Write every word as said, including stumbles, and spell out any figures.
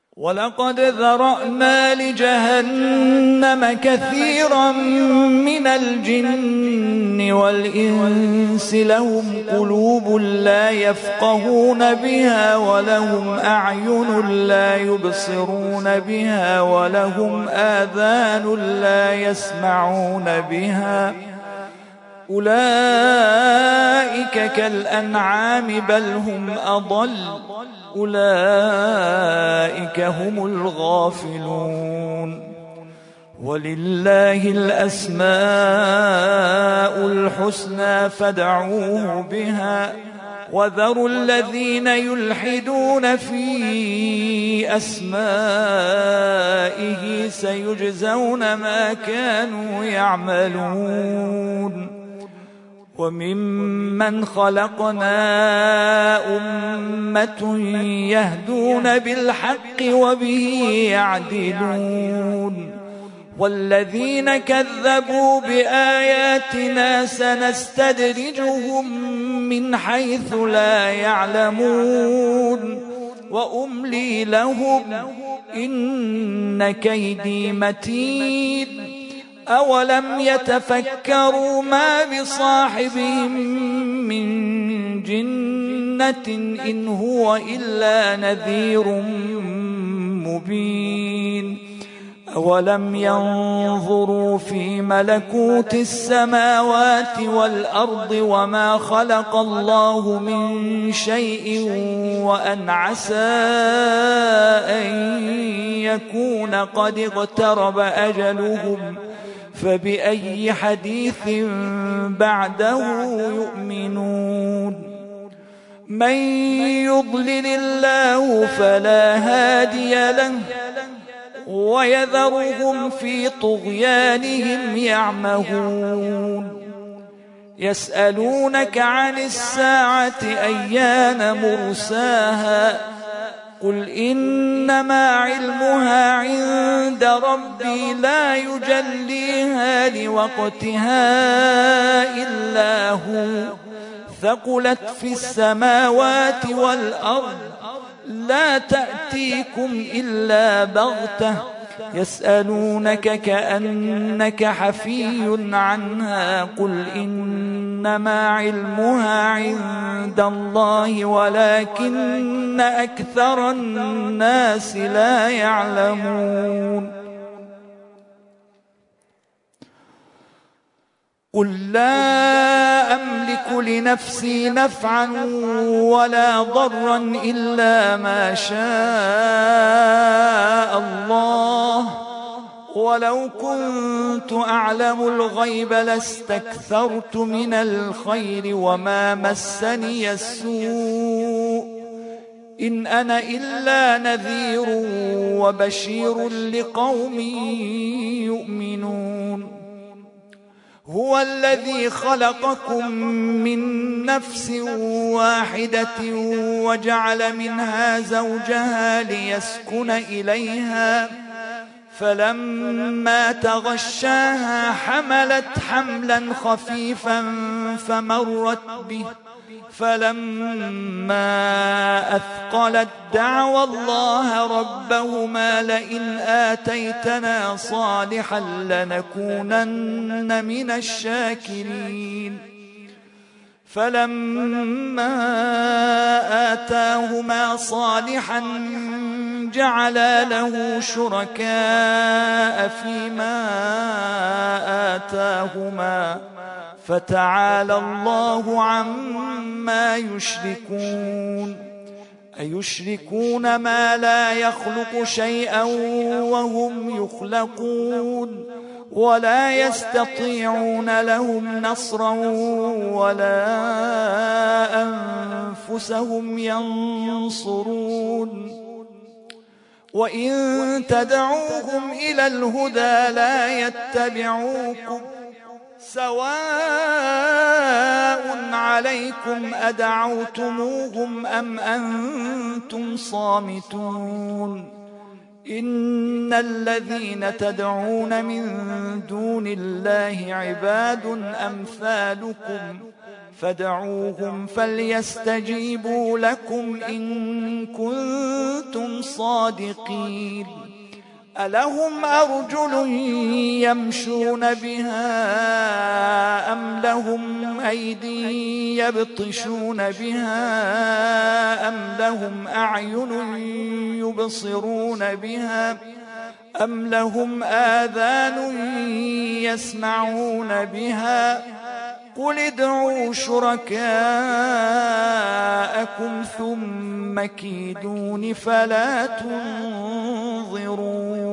ولقد ذرأنا لجهنم كثيرا من الجن والإنس لهم قلوب لا يفقهون بها ولهم أعين لا يبصرون بها ولهم آذان لا يسمعون بها أولئك كالأنعام بل هم أضل أولئك هم الغافلون ولله الأسماء الحسنى فادعوه بها وذروا الذين يلحدون في أسمائه سيجزون ما كانوا يعملون وممن خلقنا أمة يهدون بالحق وبه يعدلون والذين كذبوا بآياتنا سنستدرجهم من حيث لا يعلمون وأملي لهم إن كيدي متين أولم يتفكروا ما بصاحبهم من جنة إن هو إلا نذير مبين أولم ينظروا في ملكوت السماوات والأرض وما خلق الله من شيء وأن عسى أن يكون قد اقترب أجلهم فبأي حديث بعده يؤمنون من يضلل الله فلا هادي له ويذرهم في طغيانهم يعمهون يسألونك عن الساعة أيان مرساها قل إنما علمها عند ربي لا يجليها لوقتها إلا هو ثقلت في السماوات والأرض لا تأتيكم إلا بغتة يسألونك كأنك حفي عنها قل إنما علمها عند الله ولكن أكثر الناس لا يعلمون قل لا أملك لنفسي نفعا ولا ضرا إلا ما شاء الله ولو كنت أعلم الغيب لاستكثرت من الخير وما مسني السوء إن أنا إلا نذير وبشير لقوم يؤمنون هو الذي خلقكم من نفس واحدة وجعل منها زوجها ليسكن إليها فلما تغشاها حملت حملا خفيفا فمرت به فلما أثقلت دعوى الله ربهما لئن آتيتنا صالحا لنكونن من الشاكرين فلما آتاهما صالحا جعلا له شركاء فيما آتاهما فتعالى الله عما يشركون أيشركون ما لا يخلق شيئا وهم يخلقون ولا يستطيعون لهم نصرا ولا أنفسهم ينصرون وإن تدعوهم إلى الهدى لا يتبعوكم سواء عليكم أدعوتموهم أم أنتم صامتون إن الذين تدعون من دون الله عباد أمثالكم فادعوهم فليستجيبوا لكم إن كنتم صادقين ألهم أرجل يمشون بها أم لهم أيدي يبطشون بها أم لهم أعين يبصرون بها أم لهم آذان يسمعون بها قل ادعوا شركاءكم ثم كيدون فلا تنظرون